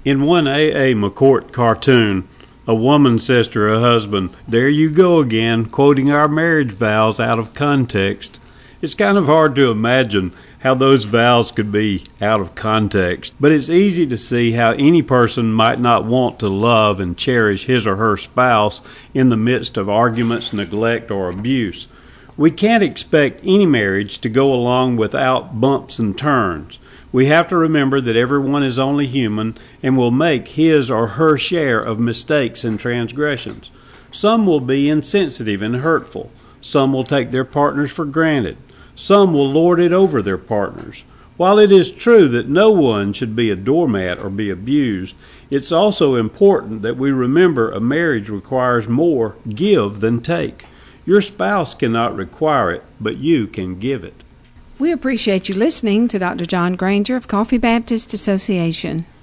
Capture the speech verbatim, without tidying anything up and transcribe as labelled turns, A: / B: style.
A: In one A A. McCourt cartoon, a woman says to her husband, "There you go again, quoting our marriage vows out of context." It's kind of hard to imagine how those vows could be out of context, but it's easy to see how any person might not want to love and cherish his or her spouse in the midst of arguments, neglect, or abuse. We can't expect any marriage to go along without bumps and turns. We have to remember that everyone is only human and will make his or her share of mistakes and transgressions. Some will be insensitive and hurtful. Some will take their partners for granted. Some will lord it over their partners. While it is true that no one should be a doormat or be abused, it's also important that we remember a marriage requires more give than take. Your spouse cannot require it, but you can give it.
B: We appreciate you listening to Doctor John Granger of Coffee Baptist Association.